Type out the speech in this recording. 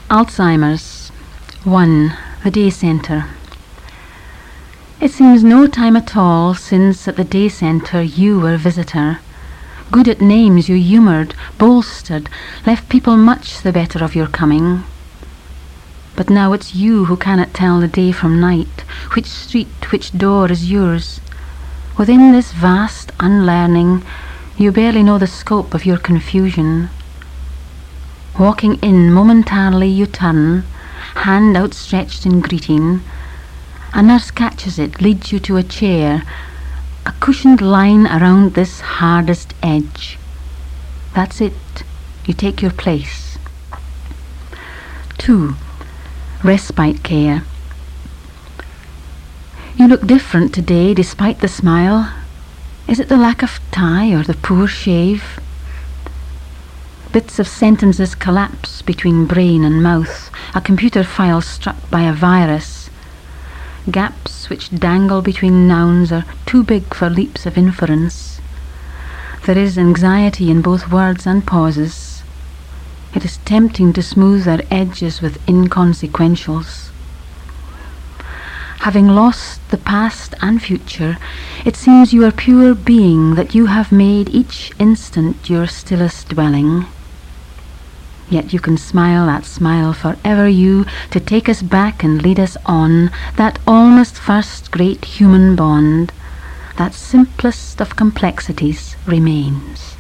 Alzheimer's. 1. The Day Centre. It seems no time at all since at the day centre you were visitor. Good at names you humoured, bolstered, left people much the better of your coming. But now it's you who cannot tell the day from night, which street, which door is yours. Within this vast unlearning, you barely know the scope of your confusion. Walking in momentarily you turn, hand outstretched in greeting. A nurse catches it, leads you to a chair, a cushioned line around this hardest edge. That's it. You take your place. 2. Respite care. You look different today despite the smile. Is it the lack of tie or the poor shave? Bits of sentences collapse between brain and mouth, a computer file struck by a virus. Gaps which dangle between nouns are too big for leaps of inference. There is anxiety in both words and pauses. It is tempting to smooth their edges with inconsequentials. Having lost the past and future, it seems you are pure being, that you have made each instant your stillest dwelling. Yet you can smile that smile forever you, to take us back and lead us on, that almost first great human bond, that simplest of complexities remains.